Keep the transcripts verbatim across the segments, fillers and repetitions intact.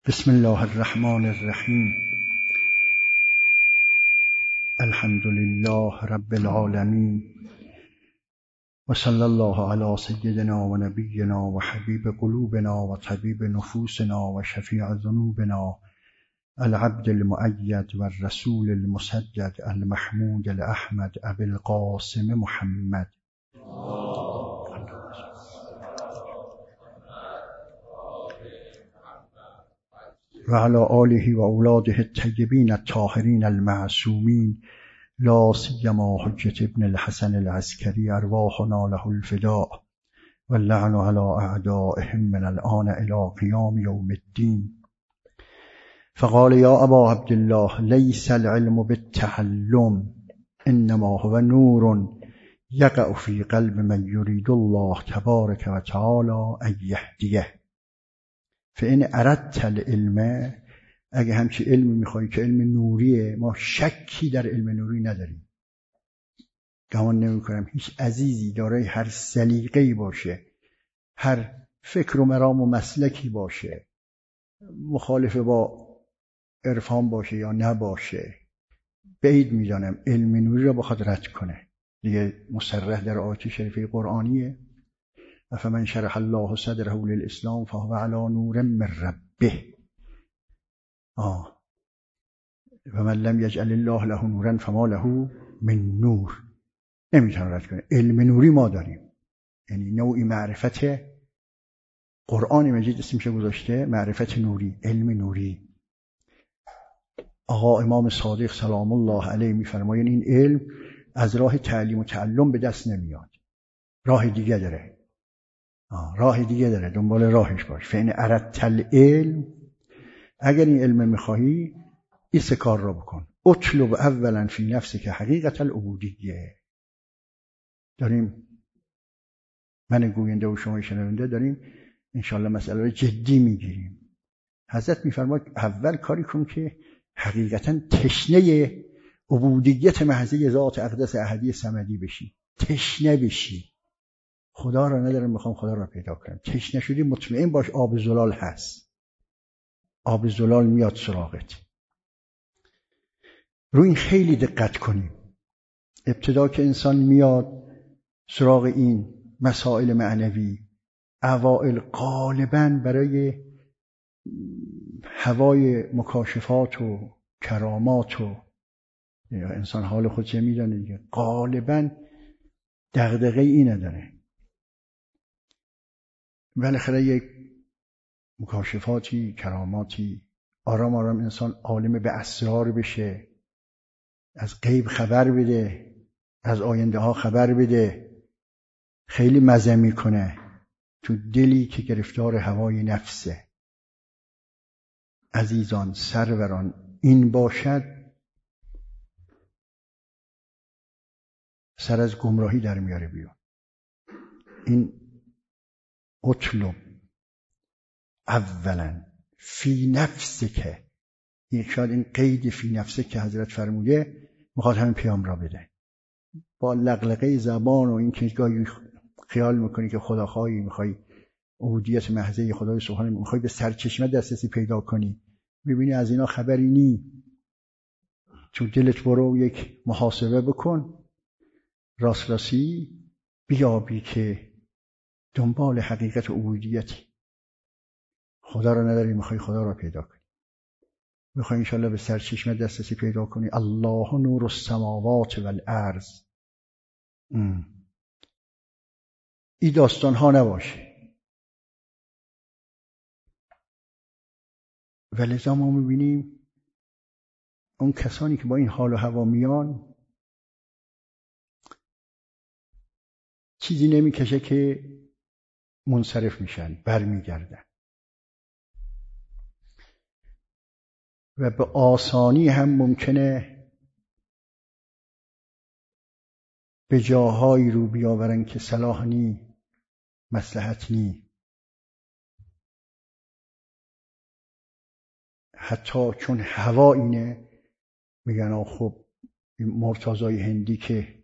بسم الله الرحمن الرحیم. الحمد لله رب العالمین و صلی الله علی سیدنا و نبینا و حبیب قلوبنا و طبیب نفوسنا و شفیع ذنوبنا العبد المؤید و الرسول المسدد المحمود الاحمد ابی القاسم محمد و علی آله و اولاده الطیبین الطاهرین المعصومین لا سیما حجة ابن الحسن العسکری ارواحنا له الفداء واللعن على اعدائهم من الآن الى قیام یوم الدین. فقال یا ابا عبد الله لیس العلم بالتعلم انما هو نور یقع فی قلب من یرید الله تبارک و تعالی ان یهدیه. فإن اردت العلم، اگه همچی علم میخوایی که علم نوریه، ما شکی در علم نوری نداریم. گمان نمی کنم هیچ عزیزی دارای هر سلیقه‌ای باشه، هر فکر و مرام و مسلکی باشه، مخالف با عرفان باشه یا نباشه، بعید میدانم علم نوری را بخواد رد کنه. دیگه مصرح در آیات شریفه قرآنیه: افمن شرح الله صدره للاسلام فهو علی نور من ربه. آه فمن لم یجعل الله له نورا فما له من نور. نمیتونه رد کنه. علم نوری ما داریم، یعنی نوعی معرفت. قرآن مجید اسمش گذاشته معرفت نوری، علم نوری. آقا امام صادق سلام الله علیه میفرماین این علم از راه تعلیم و تعلم به دست نمیاد، راه دیگه داره. آه راه دیگه داره، دنبال راهش باش. فإن اردت العلم، اگر این علم میخواهی این سه کار را بکن. اطلب اولا فی نفسک حقیقت العبودیه. داریم، من گوینده و شما شنونده داریم انشالله مسئله رو جدی میگیریم. حضرت میفرماید اول کاری کن که حقیقتا تشنه عبودیت محضه ذات اقدس احدی صمدی بشی، تشنه بشی. خدا را ندارم میخوام خدا را پیدا کنم. تشنه شدی مطمئن باش آب زلال هست، آب زلال میاد سراغت. رو این خیلی دقت کنیم. ابتدا که انسان میاد سراغ این مسائل معنوی، اوائل غالباً برای هوای مکاشفات و کرامات و انسان حال خودش میدانه دیگه، غالباً دغدغه ای نداره. بالاخره یک مکاشفاتی، کراماتی، آرام آرام انسان عالم به اسرار بشه، از غیب خبر بده، از آینده ها خبر بده. خیلی مزه میکنه تو دلی که گرفتار هوای نفسه. عزیزان سروران، این باشد سر از گمراهی در میاره بیرون. این اطلب اولا فی نفسک، یک شاید این قید فی نفسک که حضرت فرموده میخواد همین پیام را بده. با لغلقه زبان و این که گاهی خیال میکنی که خداخواهی، میخوای عبودیت محضه خدای سبحانه، میخوای به سرچشمه دسترسی پیدا کنی، میبینی از اینا خبری نی. تو دلت برو یک محاسبه بکن، راست راستی بیابی که دنبال حقیقت عبودیتی. خدا را نداری، میخوای خدا را پیدا کنی، میخوای انشالله به سرچشمه دسترسی پیدا کنی. الله نور السماوات والارض. این داستان ها نباشه. ولذا ما میبینیم اون کسانی که با این حال و هوا میان چیزی نمیکشه که منصرف میشن، برمیگردن و به آسانی هم ممکنه به جاهایی رو بیاورن که صلاح نی، مصلحت نی. حتی چون هوا اینه میگن خب این مرتضای هندی که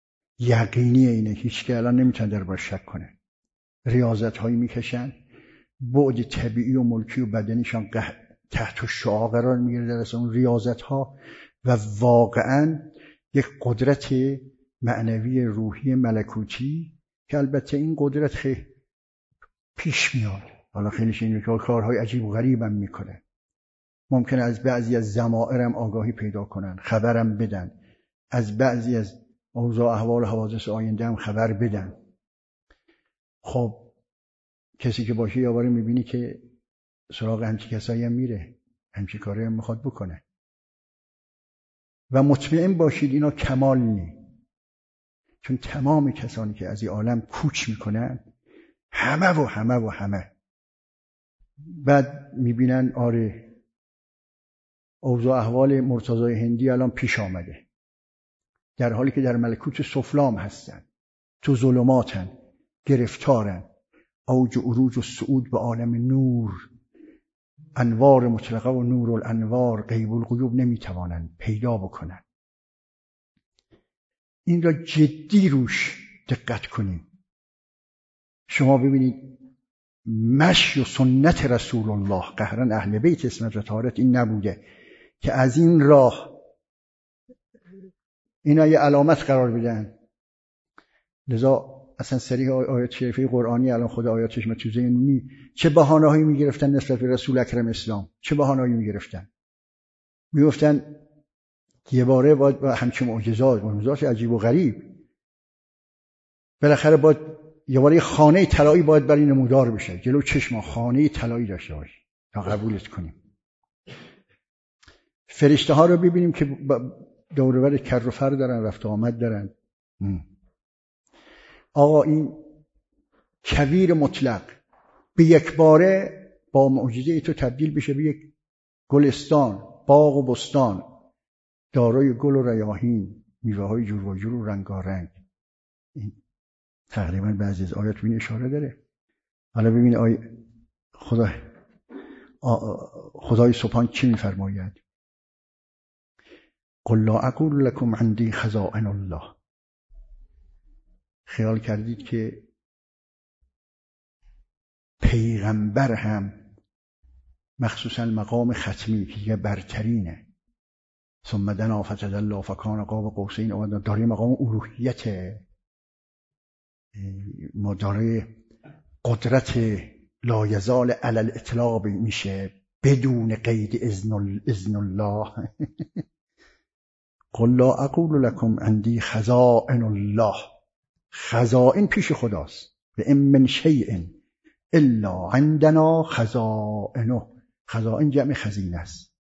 یقینی اینه، هیچ که الان نمیتونه در باش شک کنه. ریاضت هایی میکشن بعد طبیعی و ملکی و بدنیشان تحت شعاع قرار میگیره در اصل اون ریاضت ها و واقعا یک قدرت معنوی روحی ملکوتی که البته این قدرت خیلی پیش میاد. حالا خیلیش اینه که کارهای عجیب و غریبم میکنه. ممکنه از بعضی از ضمائرم آگاهی پیدا کنن، خبرم بدن، از بعضی از اوضاع احوال حوادث آینده هم خبر بدن. خب کسی که باشه یا باره میبینی که سراغ همچی کسایی هم میره، همچی کاری هم میخواد بکنه و مطمئن باشید اینا کمال نی، چون تمام کسانی که از این عالم کوچ میکنن همه و همه و همه بعد میبینن آره اوضاع احوال مرتضای هندی الان پیش آمده، در حالی که در ملکوت سفلام هستن، تو ظلماتن، گرفتارن، اوج و عروج و صعود به عالم نور، انوار مطلقه و نور الانوار غیب الغیوب نمیتوانن پیدا بکنن. این را جدی روش دقت کنید. شما ببینید مشی و سنت رسول الله قهرن اهل بیت اسمت و طهارت این نبوده که از این راه اینا یه علامت قرار بدن. لذا اصلا صریح آیات شریفه قرآنی الان خود آیاتش تو ذهنی چه بهانه‌هایی میگرفتن نسبت به رسول اکرم اسلام، چه بهانه‌هایی میگرفتن. میگفتن یه باره باید با همچین معجزات معجزات عجیب و غریب بالاخره باید یه باره خانه طلایی باید برای نمودار بشه، جلو چشم خانه طلایی داشته باشه تا قبولت کنیم. فرشته ها رو ببینیم که دور و بر کر و فر دارن، رفت و آمد دارن. آقا این کویر مطلق به یک باره با معجزه تو تبدیل بشه به یک گلستان، باغ و بستان دارای گل و ریاحین، میوه‌های جور و جور و رنگارنگ. این تقریبا بعضی از آیات این اشاره داره. حالا ببین آی خدا خدای سبحان چی میفرماید؟ قل لا اقول لكم عندي خزائن الله. خیال کردید که پیغمبر هم مخصوصا مقام ختمی که برترینه، ثم دنا فتدلی فکان قاب قوسین و داره مقام الوهیت، ما داره قدرت لایزال علی الاطلاق میشه بدون قید اذن, اذن الله. قل لا اقول لكم عندي خزائن الله. خزائن پیش خداست. و ان من شیء الا عندنا خزائنه. خزائن جمع خزینه است.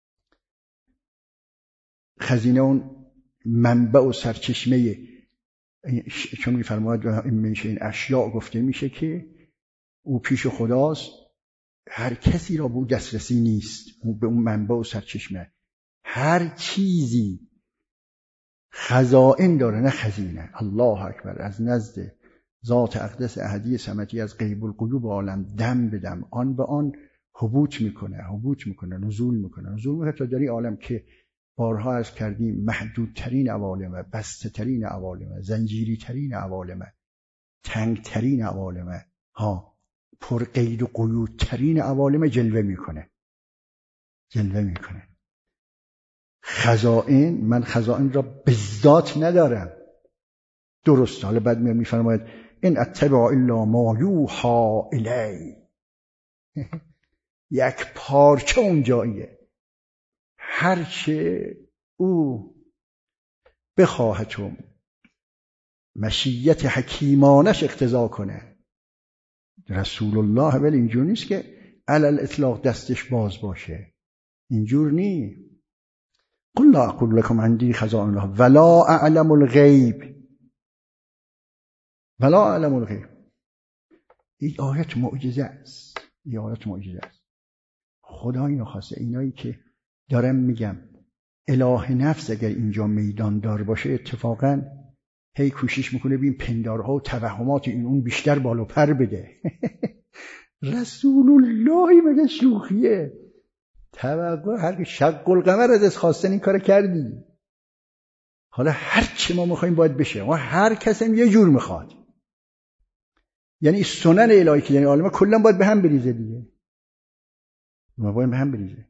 خزینه اون منبع و سرچشمه، چون میفرماید و این میشه این اشیاء گفته میشه که او پیش خداست، هر کسی را به او دسترسی نیست، او به اون منبع و سرچشمه. هر چیزی خزائن داره نه خزینه. الله اکبر. از نزد ذات اقدس احدی صمدی از غیب الغیوب عالم دم به دم آن به آن هبوط میکنه هبوط میکنه نزول میکنه نزول میکنه تا در این عالم که بارها عرض کردیم محدودترین عوالمه، بسته ترین عوالمه، زنجیری ترین عوالمه، تنگ ترین عوالمه ها، پر قید و قیود ترین عوالمه جلوه میکنه جلوه میکنه. خزائن، من خزائن را به ذات ندارم، درست. حالا بعد میفرماید ان اتبع الا ما یوحى الی. یک پارچه اون جاییه، هرچه او بخواهد و مشیت حکیمانش اقتضا کنه. رسول الله ولی اینجور نیست که علل اطلاق دستش باز باشه، اینجور نی. قل لا اقول لكم عندي خزائن الله ولا اعلم الغیب ولا اعلم الغیب. این آیت معجزه است، این آیت معجزه است. خدا اینو خواسته. اینایی که دارم میگم اله نفس اگر اینجا میدان دار باشه اتفاقا هی کوشش میکنه ببین پندارها و توهمات این اون بیشتر بالو پر بده. رسول الله مگه شوخیه؟ توقع هر شق القمر ازش خواستن این کار کردی. حالا هر چی ما میخوایم باید بشه، ما هر کسی یه جور میخواد. یعنی سنن الهی که یعنی عالم کلا باید به هم بریزه دیگه، ما باید به هم بریزه.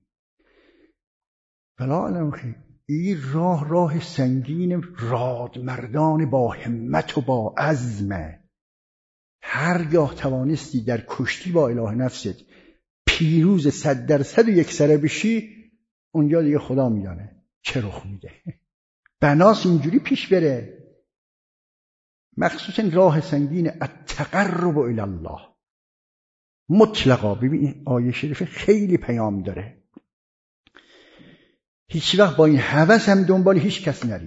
بلا علم خیلی این راه راه سنگین رادمردان با همت و با عزم. هرگاه توانستی در کشتی با اله نفست پیروز صد درصد و یک سره بشی، اونجا دیگه خدا میدانه چه رخ میده. بناس اینجوری پیش بره، مخصوصا راه سنگین التقرب الی الله مطلقا. ببین آیه شریف خیلی پیام داره. هیچ وقت با این هوس هم دنبال هیچ کس نری.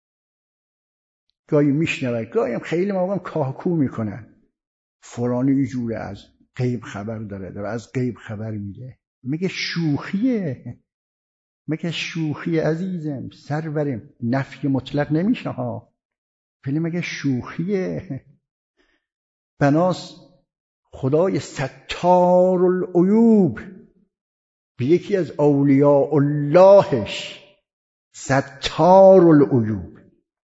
گاهی میشنوه، گاهی هم خیلی مواقع کاهکو میکنن، فلانی اینجوره از غیب خبر داره، داره از غیب خبر میده. میگه شوخیه، میگه شوخی عزیزم، سرورم، نفی مطلق نمیشه ها، ولی میگه شوخیه. بناس خدای ستار العیوب به یکی از اولیاء اللهش ستار العیوب.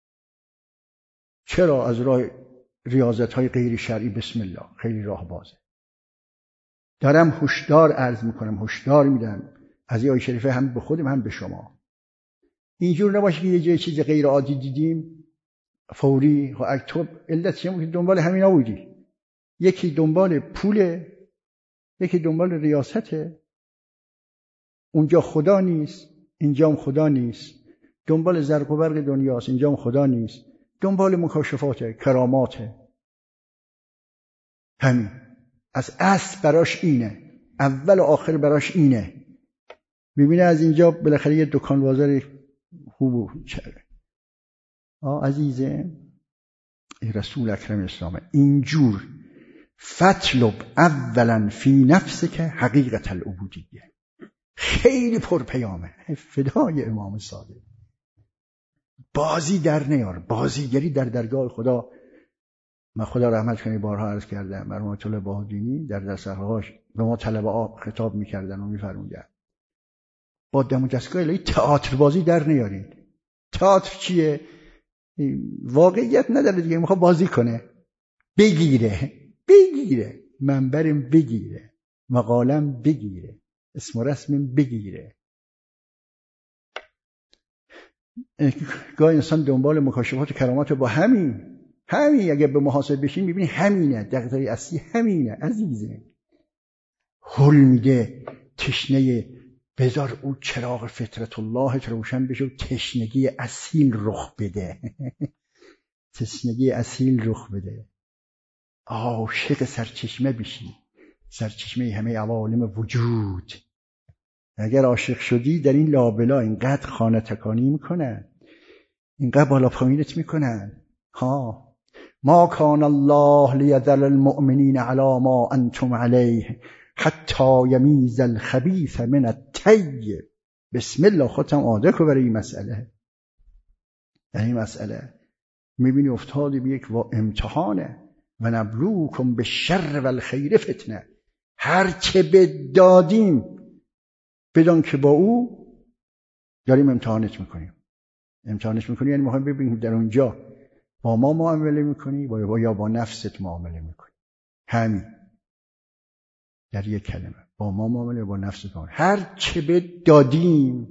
چرا؟ از راه ریاضت های غیر شرعی بسم الله خیلی راه بازه. دارم هشدار عرض میکنم، هشدار میدم از این آیه شریفه، هم به خودم هم به شما. اینجور نباشه که یه جای چیز غیر عادی دیدیم فوری و اکتب علت چیه که دنبال همینا بودی. یکی دنبال پوله، یکی دنبال ریاسته، اونجا خدا نیست اینجا هم خدا نیست، دنبال زرق و برق دنیاست اینجا هم خدا نیست، دنبال مکاشفات کرامات. همین از اصل براش اینه، اول و آخر براش اینه. میبینه از اینجا بالاخره یه دکان بازار خوب چره. آه عزیزه رسول اکرم اسلامه اینجور فطلب اولا فی نفسک حقیقت العبودیه. خیلی پر پیامه، فدای امام صادق. بازی در نیار، بازیگری در درگاه خدا. من خدا رحمت کنه بارها عرض کردم، مرحوم آیت الله بهادینی در درس‌هاش به ما طلبه خطاب میکردن و میفرمودن با دم و دستگاه الهی تئاتر بازی در نیارید. تئاتر چیه؟ واقعیت نداره دیگه، میخواد بازی کنه، بگیره بگیره منبرم بگیره، مقالم بگیره، اسم و رسمم بگیره. گاهی انسان دنبال مکاشفات و کرامات با همین همین اگه به محاسبه بشین میبینی همینه، دغدغه اصلی همینه عزیزه. هل میده تشنه، بذار او چراغ فطرت الله روشن بشه و تشنگی اصیل رخ بده. تشنگی اصیل رخ بده، عاشق سرچشمه بشی، سرچشمه همه عوالم وجود. اگر عاشق شدی در این لابلا اینقدر خانه تکانی میکنن، اینقدر بالا پایینت میکنن. ها ما کان الله لیذر المؤمنین علی ما انتم علیه حتی یمیز الخبیث من الطیب. بسم الله خودم آده که برای این مسئله، در این مسئله میبینی افتادی به یک امتحانه. و نبلوکم بالشر والخیر فتنه. هر چه بدادیم بدان که با او داریم امتحانت میکنیم. امتحانش میکنیم یعنی میخوایم ببینیم در اونجا با ما معامله میکنی با یا با نفست معامله میکنی. همین در یک کلمه، با ما معامله با نفست معامله. هر چه بدادیم،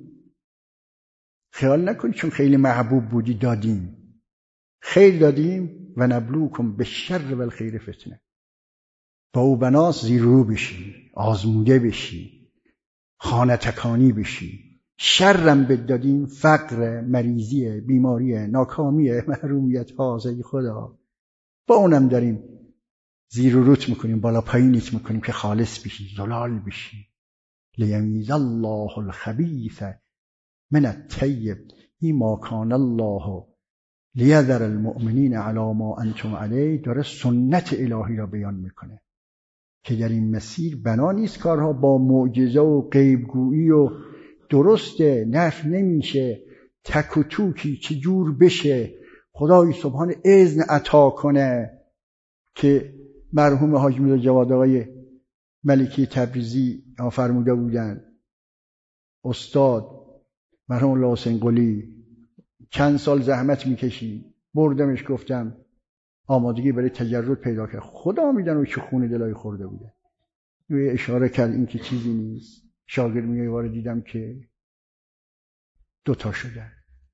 خیال نکنی چون خیلی محبوب بودی دادیم، خیر دادیم. و نبلوکم بالشر والخیر فتنه. با او بناس زیر رو بشی، آزموده بشی، خانه تکانی بشی. شرم بدادیم، فقر، مریضی، بیماری، ناکامی، محرومیت ها زی خدا، با اونم داریم زیر و روت میکنیم، بالا پایینت میکنیم که خالص بشی، زلال بشی. لیمیز الله الخبیث من الطیب. این ما کان الله لیذر المؤمنین علی ما انتم علیه. داره سنت الهی را بیان میکنه که در این مسیر بنا نیست کارها با معجزه و غیبگویی و درسته نفی نمیشه، تک و توکی چجور بشه خدای سبحان اذن عطا کنه. که مرحوم حاج میرزا جواد آقای ملکی تبریزی فرموده بودن، استاد مرحوم الله حسین قلی چند سال زحمت میکشی، بردمش گفتم آمادگی برای تجرد پیدا کرد. خدا میدونه چه خون دلای خورده بوده. یه اشاره کرد این که چیزی نیست. شاگرد میگه یه بار دیدم که دوتا شدن.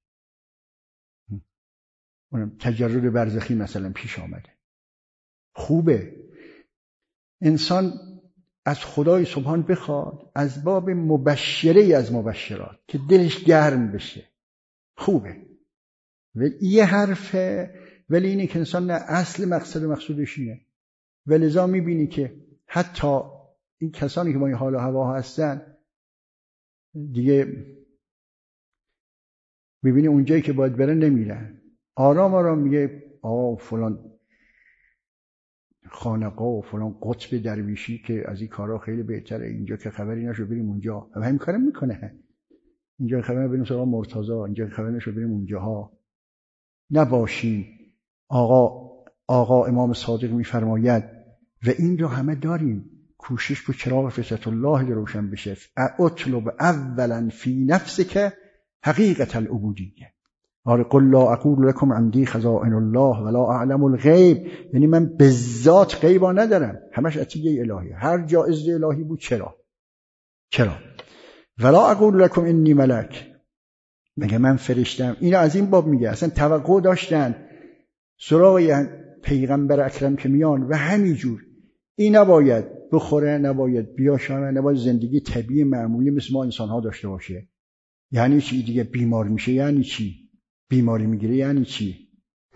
اونم تجرد برزخی مثلا پیش آمده. خوبه انسان از خدای سبحان بخواد از باب مبشره از مبشرات که دلش گرم بشه. خوبه. ولی یه حرفه، ولی اینه که انسان نه اصل مقصد و مقصودش اینه. ولذا میبینی که حتی این کسانی که با این حال و هوا هستن دیگه ببینی اونجایی که باید برن نمیرن. آرام آرام میگه آه فلان خانقاه و فلان قطب درویشی که از این کارا خیلی بهتره، اینجا که خبری نشو بریم اونجا. و همین کارم میکنه. اینجا خبری بریم سراغ مرتضی، اینجا خبری نشو بریم اونجاها. نباشیم. آقا آقا امام صادق میفرماید و این رو همه داریم، کوشش کو چراغ فطرت الله روشن بشه. اطلب اولا فی نفسک حقیقت العبودیه. آره قل لا اقول لكم عندي خزائن الله ولا اعلم الغیب، یعنی من به ذات غیبا ندارم، همش عطیه الهی. هر جا اذن الهی بود. چرا چرا ولا اقول لكم انی ملک، میگه من فرشتم. اینو از این باب میگه. اصلا توقع داشتن سراغ پیغمبر اکرم که میان و همینجور این نباید بخوره، نباید بیاشامه، نباید زندگی طبیعی معمولی مثل ما انسان ها داشته باشه. یعنی چی دیگه؟ بیمار میشه یعنی چی؟ بیماری میگیره یعنی چی؟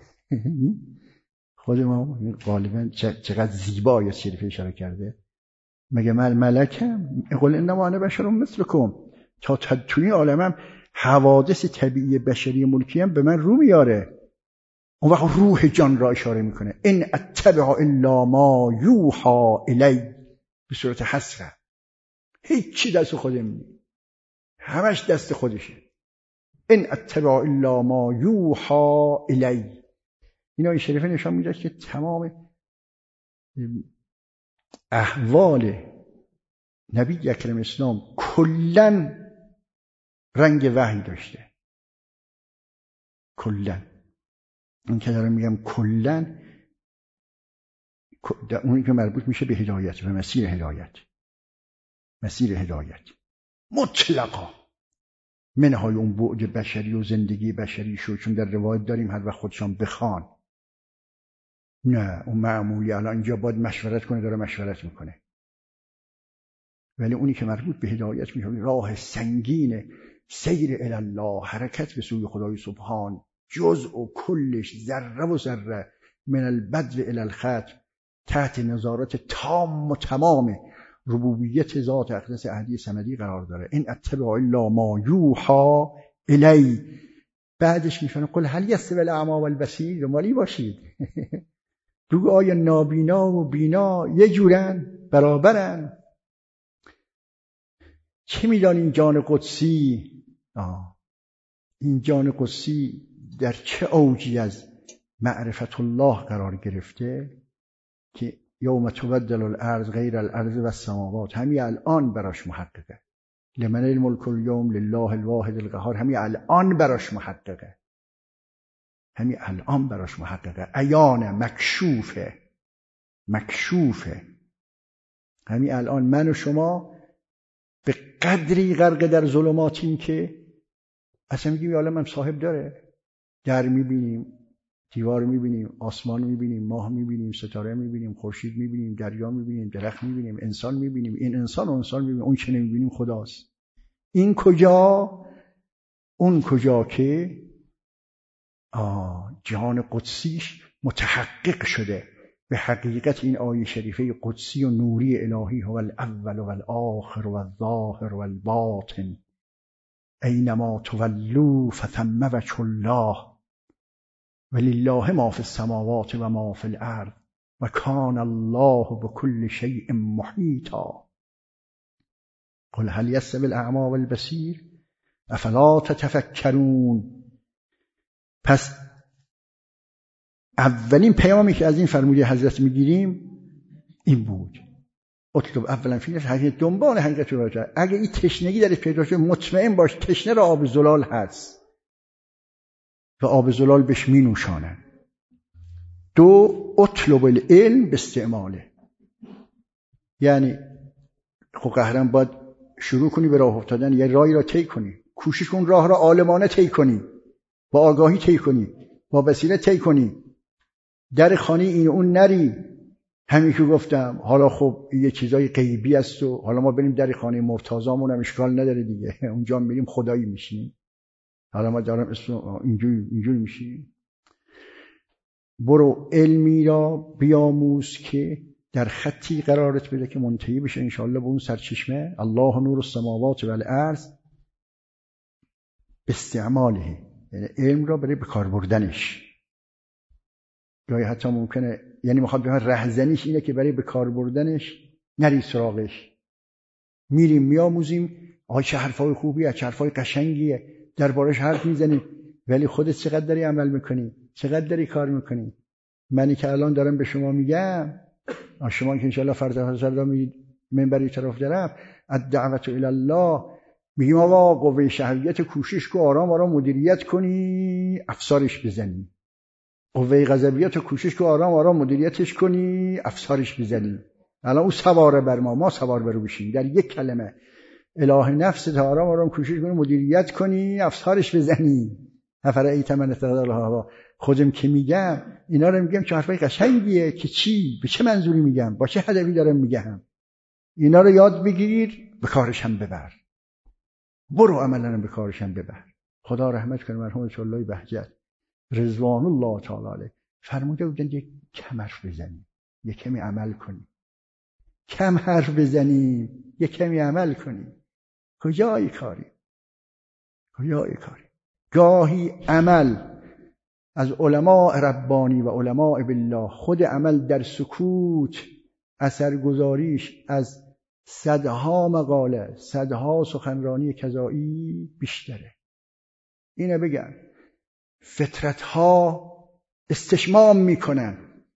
خود ما غالبا چقدر زیبا آیه شریفه اشاره کرده. مگه من ملکم؟ قل انما انا بشر مثلکم. تا توی عالمم حوادث طبیعی بشری ملکی هم به من رو میاره. اون وقت روح جان را اشاره میکنه. ان اتبع الا ما یوحى الی، به صورت حسره. هیچ چی دست خودم نیست، همش دست خودشه. ان اتبع الا ما یوحى الی. اینا شریفه نشان میده که تمام احوال نبی اکرم اسلام کلا رنگ وحی داشته. کلا این که دارم میگم کلا، اونی که مربوط میشه به هدایت و مسیر هدایت، مسیر هدایت مطلقا منهای اون بعد بشری و زندگی بشری شو، چون در روایت داریم هر وقت خودشان بخوان. نه اون معمولی الان اینجا باید مشورت کنه، داره مشورت میکنه. ولی اونی که مربوط به هدایت میشه راه سنگین سیر الی الله، حرکت به سوی خدای سبحان، جزء و کلش، ذره و ذره، من البدو الی الختم، تحت نظارت تام و تمام ربوبیت ذات اقدس احدی صمدی قرار داره. این اتبع الا ما یوحى الی. بعدش میفهمه قل هل یستوی الاعمی والبصیر. دنبالی باشید. بگو آیا نابینا و بینا یه جورن؟ برابرن؟ چه میدانی این جان قدسی؟ آه. این جان قدسی در چه اوجی از معرفت الله قرار گرفته که یوم تبدل الارض غیر الارض و السماوات، همین الان براش محققه. لمن الملک اليوم لله الواحد القهار، همین الان براش محققه. همین الان براش محققه. عیان مکشوفه. مکشوفه. همین الان من و شما به قدری غرق در ظلماتیم که اصلا میگیم عالم هم صاحب داره. در میبینیم، دیوار میبینیم، آسمان میبینیم، ماه میبینیم، ستاره میبینیم، خورشید میبینیم، دریا میبینیم، درخت میبینیم، انسان میبینیم. این انسان و انسان میبینیم. اون چه نمیبینیم خداست. این کجا؟ اون کجا که آه جهان قدسیش متحقق شده به حقیقت این آیه شریفه قدسی و نوری الهی. هو الاول و الاخر و الظاهر و الباطن اینما تولوا فثم وجه الله ولله ما فی السماوات و ما فی الارض و کان الله بكل شیء محیطا. قل هل یستوی الاعمی والبصیر افلا تتفکرون. پس اولین پیامی که از این فرموده حضرت میگیریم این بود. اطلب اولا فی نفسک حقیقت، دنبال حقیقت رو راجع. اگه این تشنگی در پیدا شد مطمئن باش تشنه را آب زلال هست و آب زلال بهش می نوشانن. دو اطلب العلم به استعماله، یعنی خب قهرن باید شروع کنی به راه افتادن، یه راهی را طی کنی، کوشش کن راه را عالمانه طی کنی، با آگاهی طی کنی، با بصیرت طی کنی، در خانه این اون نری. همین که گفتم حالا خب یه چیزای غیبی است و حالا ما بریم در خانه مرتضامون هم اشکال نداره دیگه، اونجا میریم خدایی میشیم، حالا ما دارم اسم اینجوری اینجوری میشیم. برو علمی را بیاموز که در خطی قرارت بده که منتهی بشه انشاءالله به اون سرچشمه الله نور السماوات و الارض استعماله، یعنی علم را برای بکار بردنش. گاهی حتی ممکنه، یعنی میخواد بگم رهزنیش اینه که برای بکار بردنش نری سراغش، میریم میآموزیم، آقا چه حرفای خوبیه، چه حرفای قشنگیه، دربارش حرف میزنیم، ولی خودت چقدر داری عمل میکنی، چقدر داری کار میکنی؟ منی که الان دارم به شما میگم، شما که انشاءالله فردا فردا میرید منبری طرف دارم، الدعوت الی الله، میگیم آقا قوه شهویت کوشش کو آرام آرام مدیریت کنی افسارش بزنی، قوه غضبیت کوشش کو آرام آرام مدیریتش کنی افسارش بزنی. الان او سواره بر ما، ما سوار بر او بشیم. در یک کلمه اله نفس تا آرام آرام کوشش کنی مدیریت کنی افسارش بزنی. افرایت من اتخذ الهوا. خودم که میگم اینا رو میگم چه حرفای قشنگیه که چی، به چه منظوری میگم، با چه هدفی دارم میگم. اینا رو یاد بگیر، به کارش هم ببر، برو عملا به کارش هم ببر. خدا رحمت کنه مرحوم الله بهجت رضوان الله تعالی علیه فرموده بودن یک کم حرف بزنیم، یک کمی عمل کنیم. کم حرف بزنیم، یک کمی عمل کنیم. کجای کاری؟ کجای کاری؟ گاهی عمل از علماء ربانی و علماء بالله، خود عمل در سکوت اثرگذاریش از صدها مقاله، صدها سخنرانی کذایی بیشتره. اینه بگم فطرتها استشمام میکنن،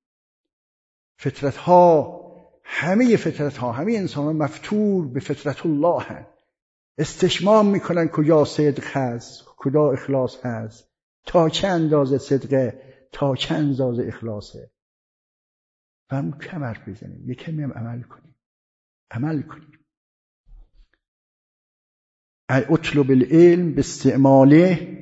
فطرتها، همه فطرتها، همه انسان مفتور به فطرت الله هست، استشمام میکنن کجا صدق هست، کجا اخلاص هست، تا چه اندازه صدقه، تا چه اندازه اخلاصه. هم کم حرف بزنیم، یک کمی هم عمل کنیم، عمل کنیم. اطلب العلم باستعماله.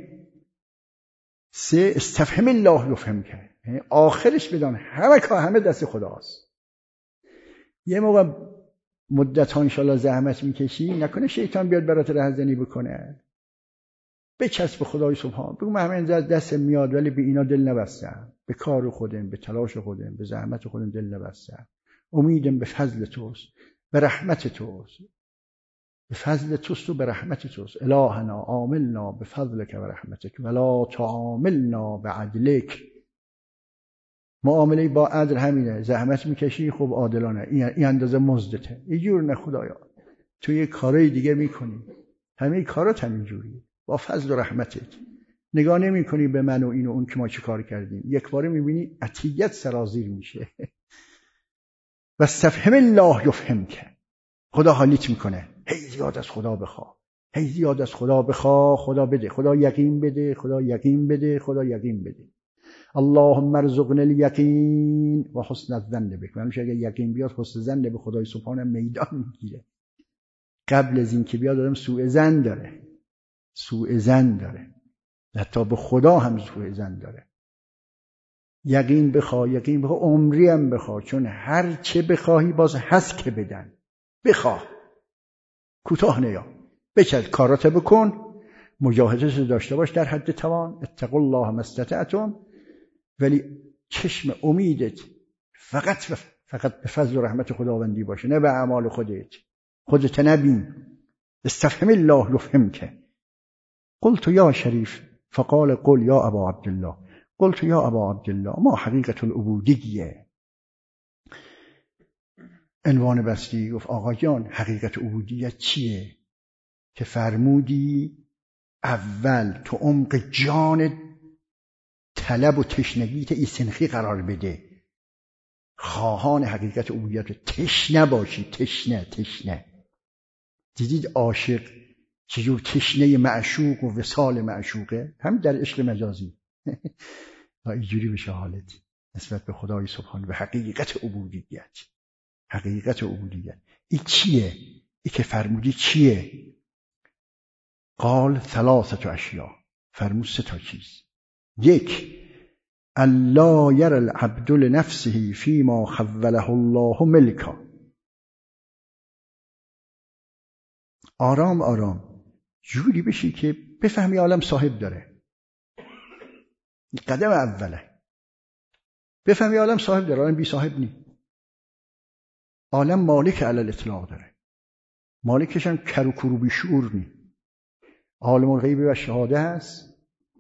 سه استفهم الله یفهم که، آخرش بدان همه کار همه دست خداست. یه موقع مدت ها انشالله زحمت میکشی، نکنه شیطان بیاد برات رهزنی بکنه. بچسب خدای سبحان، بگو من همه از دست میاد ولی به اینا دل نبستم، به کار خودم، به تلاش خودم، به زحمت خودم دل نبستم. امیدم به فضل توست، به رحمت توست، به فضل توست و به رحمت توست. الهنا عاملنا به فضلک و رحمتک ولا تعاملنا به عدلک. معامله با عدل همینه، زحمت میکشی خب عادلانه، این اندازه مزدته. اینجور نه خدایا، تو یه کارای دیگه میکنی، همه کارات همینجوری با فضل و رحمتت. نگاه نمی کنی به من و این و اون که ما چه کار کردیم، یک باره میبینی عطیت سرازیر میشه. و استفهم الله یفهم که، خدا حالیت میکنه. هی زیاد از خدا بخوا، هی زیاد از خدا بخوا، خدا بده، خدا یقین بده، خدا یقین بده، خدا یقین بده. اللهم ارزقنا الیقین و حسن الظن بک. من میشه اگه یقین بیاد حسن ظن به خدای سبحانه میدان میگیره. قبل از این که بیاد آدم سوء ظن داره، سوء ظن داره، حتی به خدا هم سوء ظن داره. یقین بخوا، یقین بخوا، عمری هم بخوا، چون هر چه بخواهی باز هست که بدن. بخوا، کوتاه نیا، بچل کارات بکن، مجاهدت داشته باش در حد توان. اتقوا الله ما استطعتم. ولی چشم امیدت فقط فقط به فضل و رحمت خداوندی باشه، نه به اعمال خودت. خودت نبین. استفهم الله یفهم که. قلت یا شریف فقال قل یا ابا عبدالله. قلت یا ابا عبدالله ما حقیقت العبودیه. عنوان بستی گفت آقا جان حقیقت عبودیت چیه؟ که فرمودی اول تو عمق جان طلب و تشنگیت ایسنخی قرار بده. خواهان حقیقت عبودیت تشنه باشی، تشنه تشنه. دیدید عاشق چجور تشنه معشوق و وصال معشوقه؟ هم در عشق مجازی اینجوری بشه حالت. نسبت به خدای سبحان و حقیقت عبودیت. حقیقت عبودیت این چیه؟ این که فرمودی چیه؟ قال ثلاثه اشیاء، فرمود سه تا چیز. یک، الا یرى العبد لنفسه فيما خوله الله ملکا. آرام آرام جوری بشی که بفهمی عالم صاحب داره. قدم اوله بفهمی عالم صاحب داره، عالم بی صاحب نی. عالم مالک علی الاطلاق داره، مالکش هم کر و کرو بی شعور نی. عالم الغیب و شهاده هست،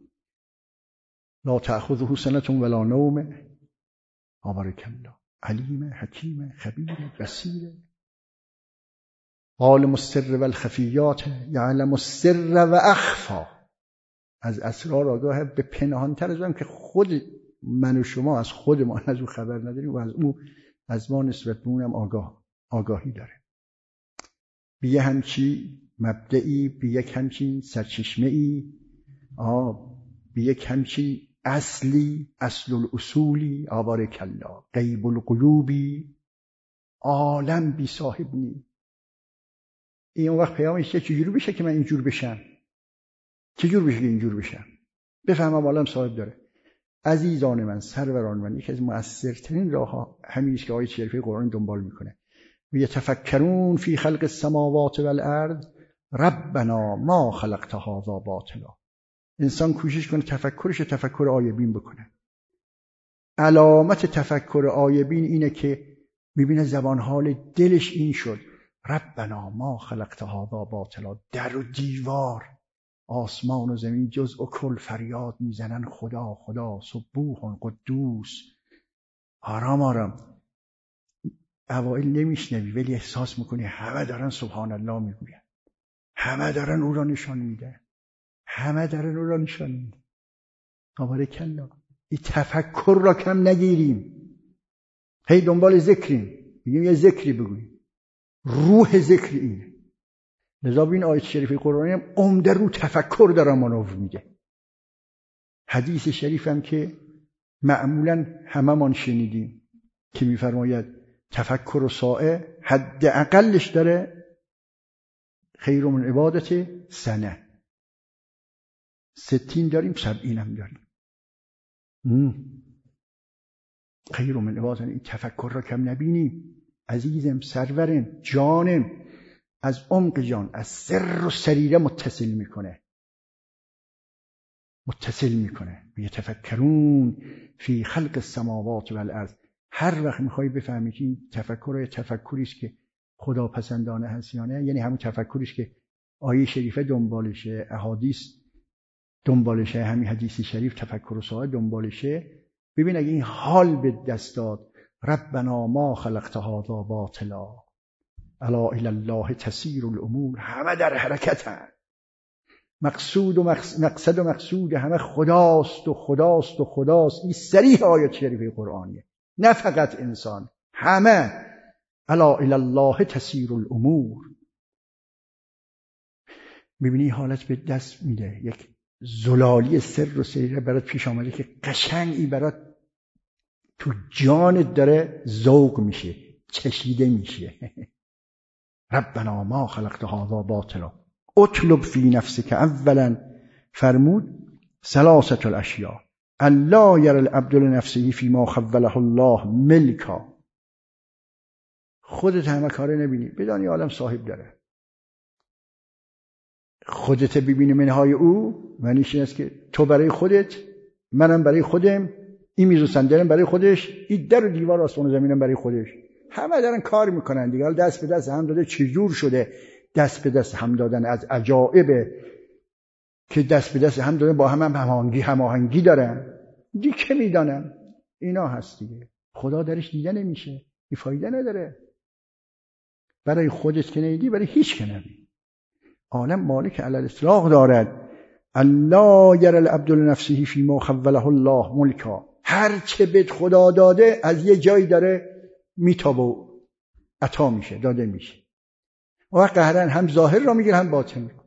لا تأخذه سنة ولا نوم، بارک الله، علیم حکیم خبیر بصیر. عالم السر و الخفیات، یعلم السر و اخفا. از اسرار آگاه به پنهانتر از اون که خود من و شما از خود ما از او خبر نداریم و از او از ما نسبت به اونم آگاه آگاهی داره. به یه همچی مبدعی، به یک همچین سرچشمه‌ای، به یک همچین اصلی، اصل الاصولی، بارک الله، غیب القلوبی، عالم بی صاحب نی. این اون وقت پیامش چجوری بشه که من اینجور بشم؟ چجور بشه که اینجور بشم؟ بفهمم عالم صاحب داره. عزیزان من، سروران من، یکی از مؤثرترین راه‌ها همین است که آیه شریفه قرآن دنبال میکنه. و یتفکرون فی خلق السماوات والارض ربنا ما خلقت هذا باطلا. انسان کوشش کنه تفکرش تفکر آیه بین بکنه. علامت تفکر آیه بین اینه که میبینه زبان حال دلش این شد، ربنا ما خلقت هذا باطلا. در و دیوار، آسمان و زمین جزء و کل فریاد میزنن خدا خدا، سبوح قدوس. آرام آرام اوائل نمیشنوی ولی احساس میکنی همه دارن سبحان الله میگوین، همه دارن او را نشان میدن، همه دارن او را نشان میدن. بارک الله. این تفکر را کم نگیریم، هی دنبال ذکریم، میگیم یه ذکری بگوییم. روح ذکر اینه. لذا این آیت شریف قرآنی هم عمده رو تفکر داره منو میده. حدیث شریف هم که معمولا هممون شنیدیم که میفرماید تفکر و ساعه حد اقلش داره خیر من عبادت سنه. ستین داریم، سبعین هم داریم. خیر من عبادت. این تفکر را کم نبینیم. عزیزم، سرورم، جانم، از عمق جان، از سر و سریره متصل میکنه متصل میکنه. یتفکرون فی خلق السماوات والارض. هر وقت میخوای بفهمی که این تفکر تفکری است که خدا پسندانه هست یا نه، یعنی همون تفکری است که آیه شریفه دنبالشه، احادیث دنبالشه، همین حدیث شریف تفکر و ساعت دنبالشه، ببین اگه این حال به دست داد، ربنا ما خلقت هذا باطلا الا الی الله تسیر الامور. همه در حرکتن، مقصود و مقصد و مقصود همه خداست و خداست و خداست. این صریح آیه شریفه قرآنیه، نه فقط انسان، همه. الا الی الله تسیر الامور. میبینی حالت به دست میده، یک زلالی سر و سریره برات پیش آمده که قشنگی برات تو جانت داره ذوق میشه، چشیده میشه. ربنا ما خلقت هذا باطلا اطلب فی نفسک. اولا فرمود ثلاثه الاشیاء الا یرى العبد لنفسه فيما خوله الله ملکا. خودت همه کاره نبینی، بدانی عالم صاحب داره. خودت ببینی منهای او، معنیش این است که تو برای خودت، منم برای خودم، این میز و صندلی‌ام برای خودش، این در و دیوار آسمان و زمینم برای خودش. همه دارن کار میکنن دیگه. حالا دست به دست هم داده چجور شده دست به دست هم دادن؟ از عجائبه که دست به دست هم دادن با هم هم هماهنگی هماهنگی دارن. دیگه که میدانم اینا هست دیگه. خدا درش دیده نمیشه، این فایده نداره. برای خودت که نیدی، برای هیچ که نبی. عالم مالک علی الاطلاق دارد. الا یرى العبد لنفسه فيما خوله الله ملکا. هر چه بهت خدا داده از یه جایی داره میتابه و عطا میشه، داده میشه. و قهرن هم ظاهر را میگیره هم باطن را.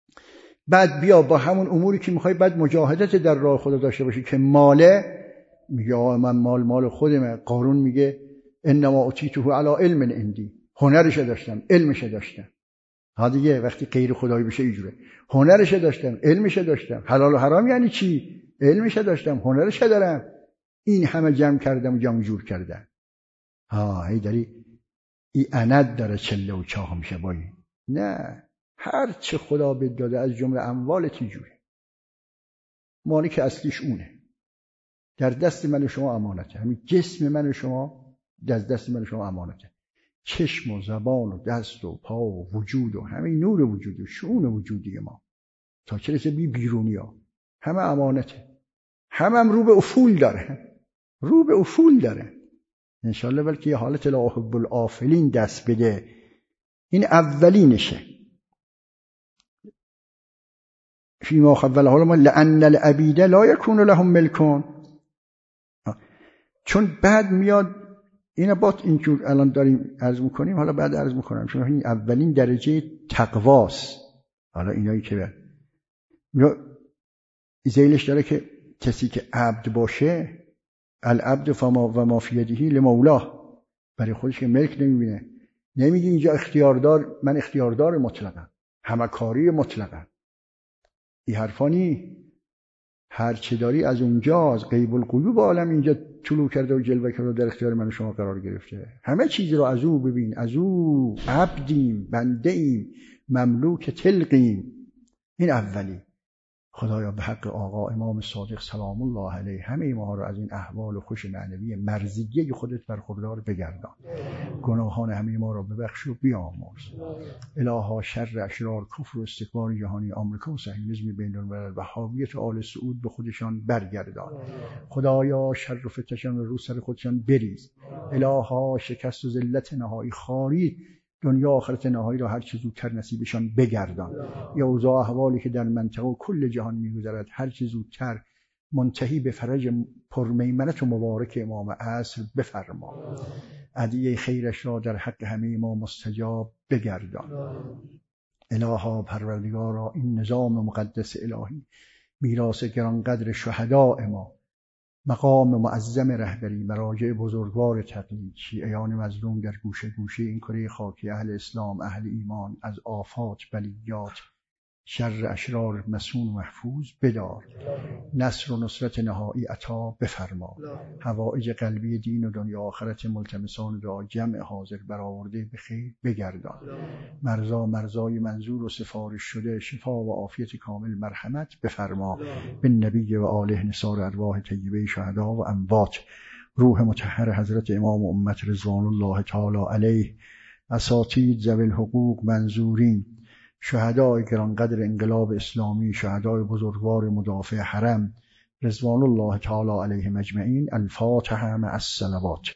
بعد بیا با همون اموری که میخوای بعد مجاهدت در راه خدا داشته باشی که ماله، میگه آقا من مال مال خودمه. قارون میگه انما اوتیته علی علم عندی، هنرش داشتم، علمش داشتم. ها دیگه وقتی غیر خدایی بشه اینجوره، هنرش داشتم، علمش داشتم. حلال و حرام یعنی چی؟ علمش داشتم، هنرش دارم. این همه جمع کردم و جمع جور کردم. ها هی داری این اند داره چله و چاه میشه با این. نه، هر چه خدا بهت داده از جمله اموال تیجوره، مالک اصلیش اونه. در دست من و شما امانته. همین جسم من و شما در دست من و شما امانته. چشم و زبان و دست و پا و وجود و همین نور وجود و شؤون وجودی ما تا چه رسه بی بیرونی ها همه امانته. همه هم رو به افول داره، رو به افول داره انشالله. بلکه یه حالت لا احب الافلین دست بده. این اولینشه. فیما خول حالا ما لأن العبید لا یکون لهم ملکون، چون بعد میاد اینا بات اینجور الان داریم عرض میکنیم، حالا بعد عرض میکنم. چون این اولین درجه تقواست. حالا اینایی که یا زیلش داره که کسی که عبد باشه، العبد فما و ما فی یده لمولاه، برای خودش که ملک نمیبینه. نمیگه اینجا اختیاردار، من اختیاردار مطلقم، همه کاری مطلقم. این حرفانی هر چه داری از اونجا، از غیب الغیوب عالم اینجا طلوع کرده و جلوه کرده و در اختیار من و شما قرار گرفته. همه چیز رو از او ببین، از او عبدیم، بنده ایم، مملوک تلقیم. این اولی. خدایا به حق آقا امام صادق سلام الله علیه همه ما رو از این احوال خوش معنوی مرضیه خودت برخوردار بگردان. گناهان همه ما رو ببخش و بیامرز. الها شر اشرار کفر و استکبار جهانی آمریکا و صهیونیسم بین الملل و حاویت آل سعود به خودشان برگردان. خدایا شر و فتنشان رو سر خودشان بریز. الها شکست و ذلت نهایی خاری دنیا آخرت نهایی را هر چه زودتر نصیبشان بگردان. یا اوضاع احوالی که در منطقه و کل جهان میگذرد هر چه زودتر منتهی به فرج پرمیمنت و مبارک امام عصر بفرما. عدیه خیرش را در حق همه ما مستجاب بگردان. الها پروردگارا این نظام مقدس الهی میراث گرانقدر شهداء ما، مقام معظم رهبری، مراجع بزرگوار تقلید، شیعیان مظلوم در گوشه گوشه این کره خاکی، اهل اسلام، اهل ایمان، از آفات، بلیات، شر اشرار مسون و محفوظ بدار. نصر و نصرت نهایی عطا بفرما. حوائج قلبی دین و دنیا آخرت ملتمسان را جمع حاضر برآورده به خیر بگردان. مرزا مرزای منظور و سفارش شده شفا و عافیت کامل مرحمت بفرما. به نبی و آله نثار ارواح طیبه شهدا و اموات. روح مطهر حضرت امام امت رضوان الله تعالی علیه، اساتید ذوی الحقوق منظورین، شهدای گرانقدر انقلاب اسلامی، شهدای بزرگوار مدافع حرم رضوان الله تعالی علیهم اجمعین. الفاتحه مع الصلوات.